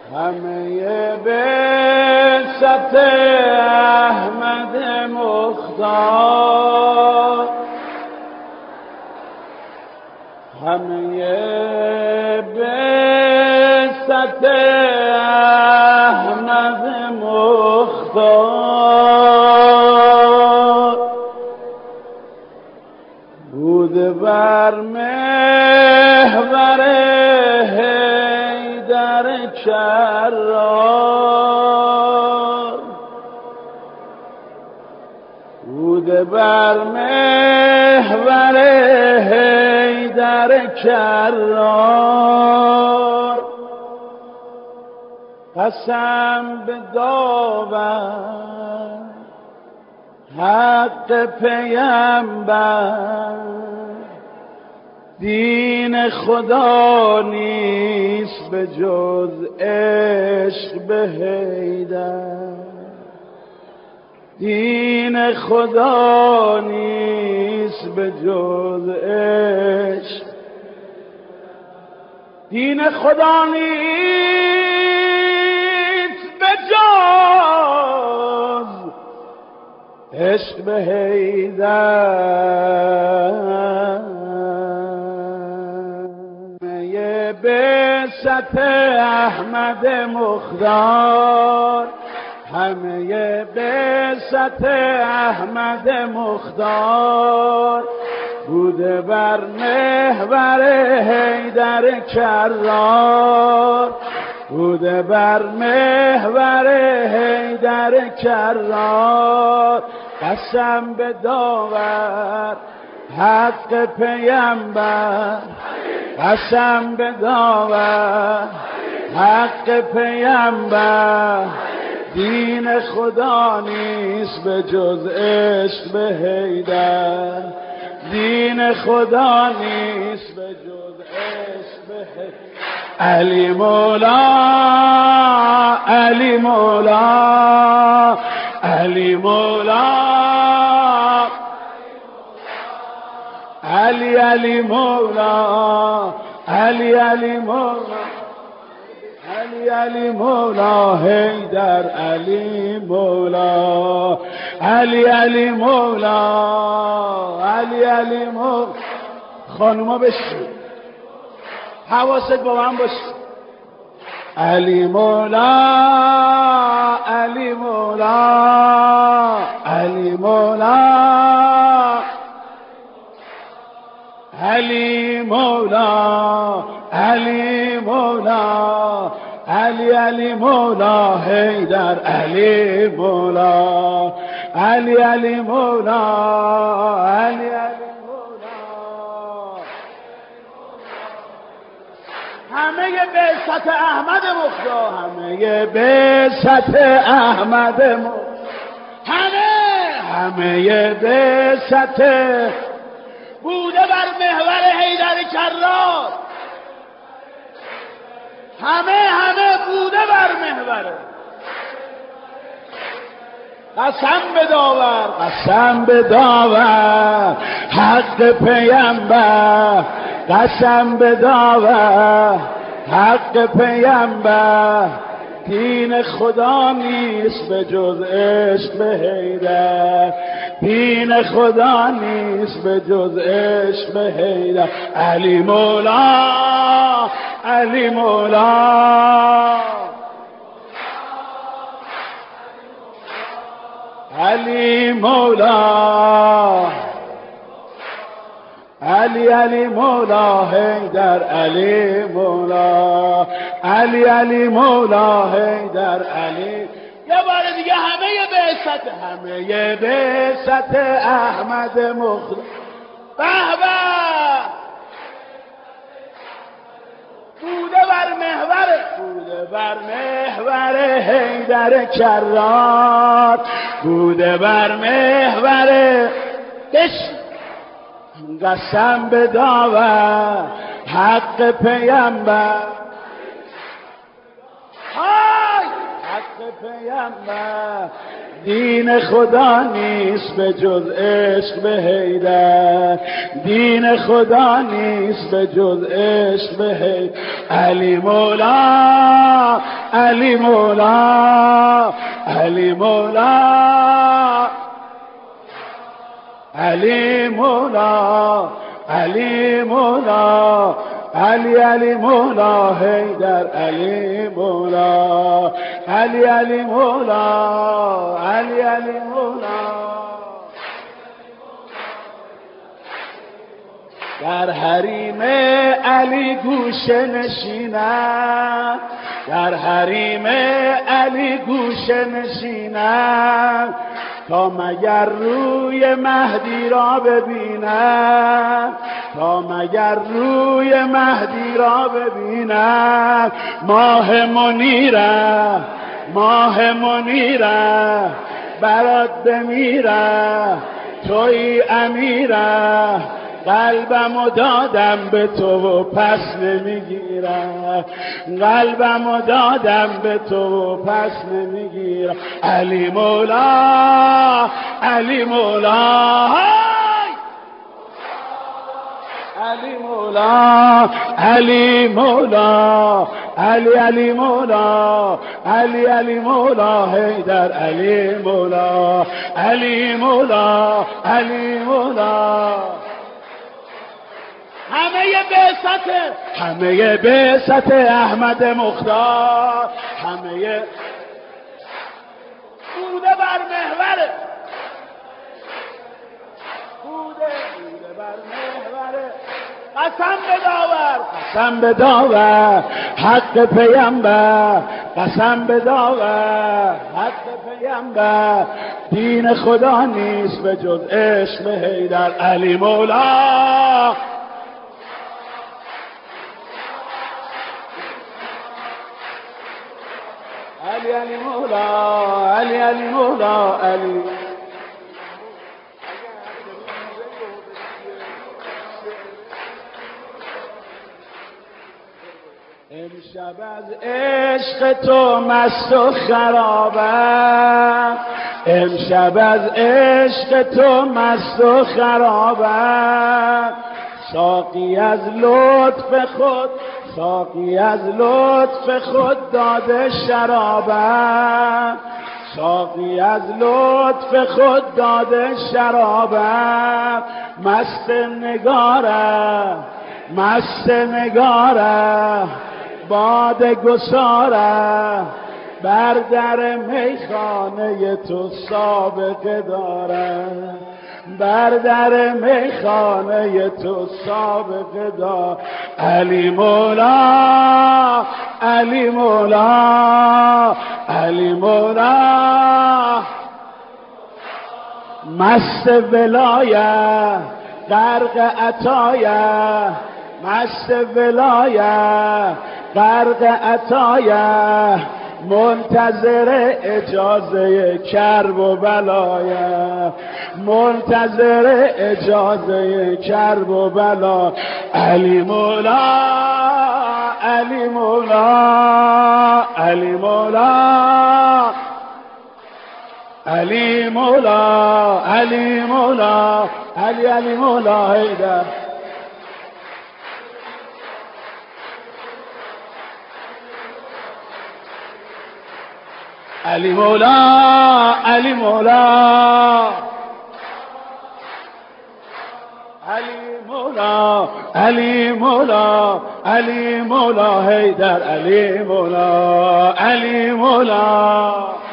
همه بعثت احمد مختار، همه بعثت احمد مختار، بوده بر محور حیدر کرار، بوده بر محور حیدر کرار، قسم به داور حق پیمبر، دین خدا نیست به جز عشق به حیدر، دین خدا نیست به جز عشق، دین خدا نیست به جز عشق به حیدر. بعثت احمد مختار، همه بعثت احمد مختار، بوده بر محور حیدر کرار، بوده بر محور حیدر کرار، قسم به داور حق پیمبر، قسم به داور حق پیمبر، دین خدا نیست به جز عشق به حیدر، دین خدا نیست به جز عشق به حیدر. علی مولا، علی مولا، علی مولا، علی علی مولا، علی علی مولا، علی علی مولا حیدر، علی مولا، علی علی مولا، علی علی مولا. خانوما بشید، حواست با من باشه. علی مولا، علی مولا، علی مولا، علی مولا، علی مولا، علی علی مولا حیدر، علی مولا، علی علی مولا، علی علی مولا. همه بعثت احمد مختار، همه بعثت احمد مختار، همه بعثت بوده بر محور حیدر کرار، همه بوده بر محوره. قسم به داور، قسم به داور حق پیمبر، قسم به داور حق پیمبر، دین خدا نیست به جز عشق به حیدر، دین خدا نیست به جز عشق به حیدر. علی مولا، علی مولا، علی مولا، علی علی مولا حیدر، علی مولا، علی علی مولا حیدر، علی. یه بار دیگه همه بعثت احمد مختار. به به، بوده بر محور حیدر کرار، بوده بر محور قسم به داور حق پیمبر، حق پیمبر، دین خدا نیست به جز عشق به حیدر، دین خدا نیست به جز عشق به حیدر. علی مولا، علی مولا علی مولا علی مولا علی مولا علی علی مولا حیدر علی مولا علی علی مولا علی علی مولا در حریم علی گوشه نشینم در حریم علی گوشه نشینم تا مگر روی مهدی را ببینم تا مگر روی مهدی را ببینم ماه منیره ماه منیره برات بمیره توی امیره قلبمو دادم به تو و پس نمیگیرم قلبمو دادم به تو و پس نمیگیرم علی مولا علی مولا علی مولا علی مولا علی علی مولا علی علی مولا حیدر علی مولا علی مولا علی مولا همه بعثت احمد مختار همه بوده بر محوره بوده بر محوره قسم به داور حق پیامبر قسم به داور حق پیامبر دین خدا نیست به جز عشق حیدر علی مولا علی علی مولا علی علی مولا علی امشب از عشق تو مست و خرابم امشب از عشق تو مست و خرابم ساقی از لطف خود ساقی از لطف خود داده شرابم ساقی از لطف خود داده شرابم مست نگارم مست نگارم باد گسارم بر در میخانه تو سابقه دارم بر در میخانه تو سابقه دار علی مولا علی مولا علی مولا مست ولایت غرق عطایت مست ولایت غرق عطایت منتظر اجازه کرب و بلایت منتظر اجازه کرب و بلا علی مولا علی مولا علی مولا علی مولا علی مولا علی علی مولا حیدر علی مولا علی مولا علی مولا علی مولا علی مولا حیدر علی مولا علی مولا